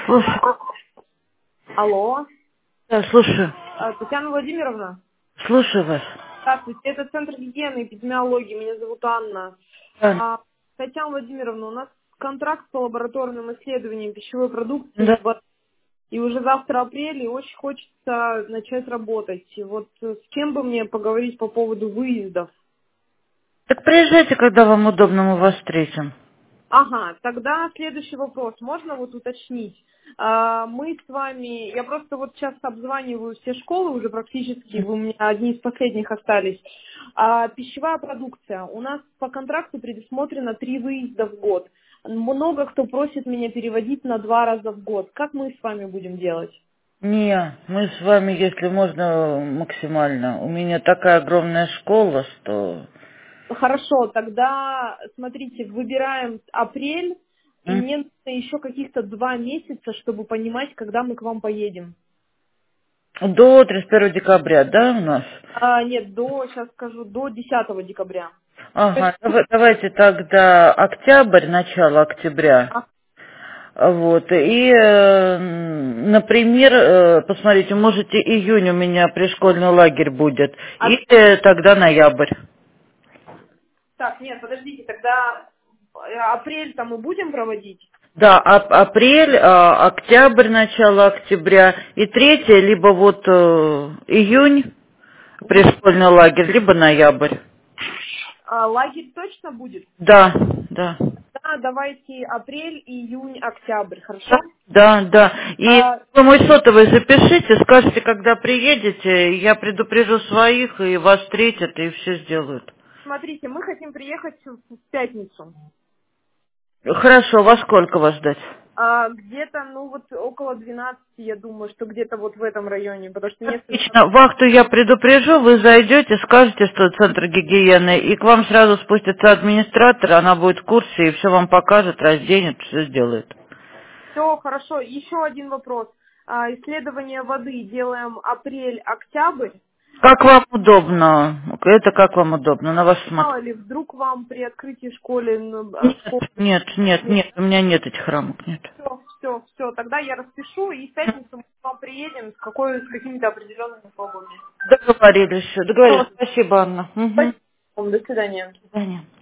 Слушай, Алло, да, слушаю. Татьяна Владимировна. Слушаю вас. Здравствуйте, это Центр гигиены и эпидемиологии, меня зовут Анна. Да. Татьяна Владимировна, у нас контракт по лабораторным исследованиям пищевой продукции, Да. и уже завтра апрель, и очень хочется начать работать. И вот с кем бы мне поговорить по поводу выездов? Так приезжайте, когда вам удобно, мы вас встретим. Ага, тогда следующий вопрос. Можно вот уточнить? Мы с вами, я просто вот сейчас обзваниваю все школы уже практически, вы у меня одни из последних остались. Пищевая продукция. У нас по контракту предусмотрено 3 выезда в год. Много кто просит меня переводить на 2 раза в год. Как мы с вами будем делать? Не, мы с вами, если можно, максимально. У меня такая огромная школа, что... Хорошо, тогда смотрите, выбираем апрель, и М? мне нужно еще каких-то 2 месяца, чтобы понимать, когда мы к вам поедем. До 31 декабря, да, у нас? Нет, сейчас скажу, до 10 декабря. То есть, Ага, давайте тогда октябрь, начало октября. а, Вот, и, например, посмотрите, можете июнь у меня пришкольный лагерь будет, а- или тогда ноябрь. так, нет, подождите, тогда апрель-то мы будем проводить? Да, апрель, октябрь, начало октября и третье, либо вот июнь, пришкольный лагерь, либо ноябрь. Лагерь точно будет? Да, да. Да, давайте апрель, июнь, октябрь, Да, хорошо? да, да. И А, вы мой сотовый запишите, скажите, когда приедете, я предупрежу своих, и вас встретят, и все сделают. смотрите, мы хотим приехать в пятницу. Хорошо, во сколько вас ждать? Где-то, ну вот около 12, я думаю, что где-то вот в этом районе, потому что несколько... Отлично. Вахту я предупрежу, вы зайдете, скажете, что это центр гигиены, и к вам сразу спустится администратор, она будет в курсе и все вам покажет, разденет, все сделает. Все, хорошо. Еще один вопрос. Исследование воды делаем апрель-октябрь. Как вам удобно? Это как вам удобно, на вас смотрю. Мало ли, вдруг вам при открытии школы, Нет, школы нет, нет, нет. нет, у меня нет этих рамок, нет. Все, тогда я распишу, и в пятницу мы к вам приедем с какими-то определенными пробами. Договорились, все, договорились. Всё, Спасибо, Анна. Угу. спасибо вам, до свидания. До свидания.